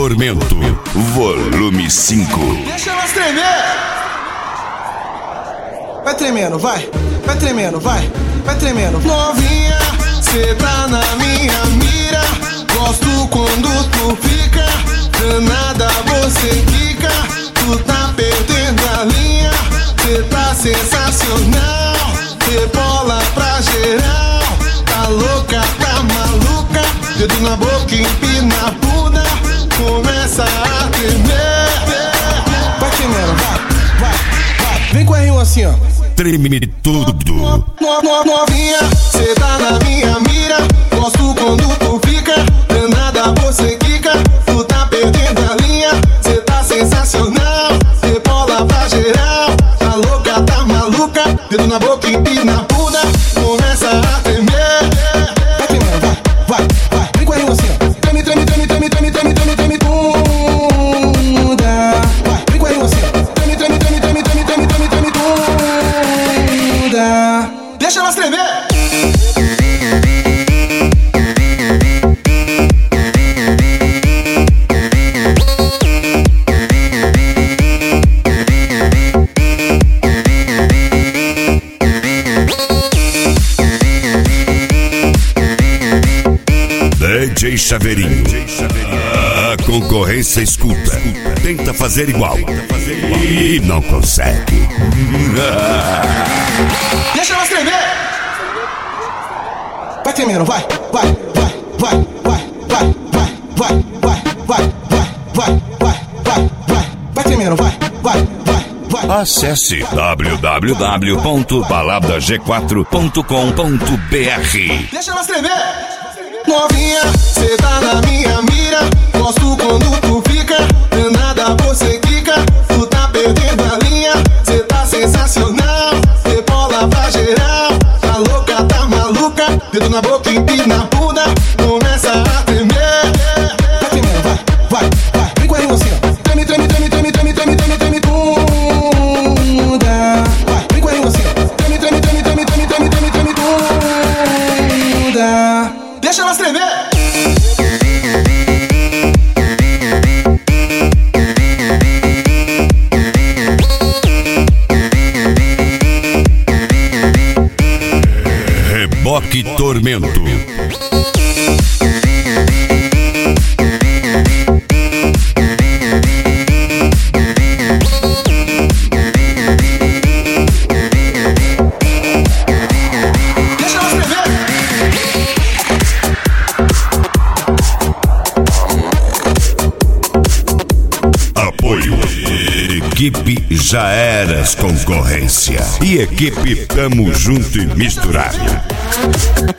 Tormento, volume 5. Deixa elas tremer. Vai tremendo, vai tremendo, vai tremendo. Novinha, cê tá na minha mira. Gosto quando tu fica, danada você quica. Tu tá perdendo a linha, cê tá sensacional. Rebola pra geral, tá louca, tá maluca. Dedo na boca, empina a bunda, começa a tremer. Vai tremendo, vai. Vem com R1 assim, ó. Treme tudo. Novinha, cê tá na minha mira. Gosto quando tu fica, danada você quica. Tu tá perdendo a linha, cê tá sensacional. Rebola pra geral, tá louca, tá maluca. Dedo na boca, empina a bunda, começa a tremer. Vai tremendo, vai. Vem com a R1 assim, ó. Treme bunda. Vai, vem com a R1 assim, ó. Treme bunda. Deixa elas tremer. DJ Chaveirinho. A concorrência escuta. Tenta fazer igual. E não consegue. Deixa elas tremer. Vai tremendo, vai tremendo, vai. Acesse www.baladag4.com.br. Deixa elas tremer. Novinha, cê tá na minha mira. Gosto quando tu fica, danada você quica. Tu tá perdendo a linha, cê tá sensacional. Rebola pra geral, tá louca, tá maluca. Dedo na boca, empina a bunda, começa a tremer. Vai tremendo, vai. Vem com a R1 assim, ó. Treme bunda. Vai, vem com a R1 assim, ó. Treme bunda. Deixa elas tremer. Reboque Tormento. Equipe Já Eras Concorrência. E equipe Tamo Junto e Misturado.